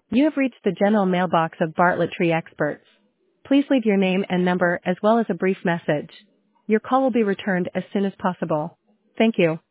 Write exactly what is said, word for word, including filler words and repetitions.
You have reached the general mailbox of Bartlett Tree Experts. Please leave your name and number as well as a brief message. Your call will be returned as soon as possible. Thank you.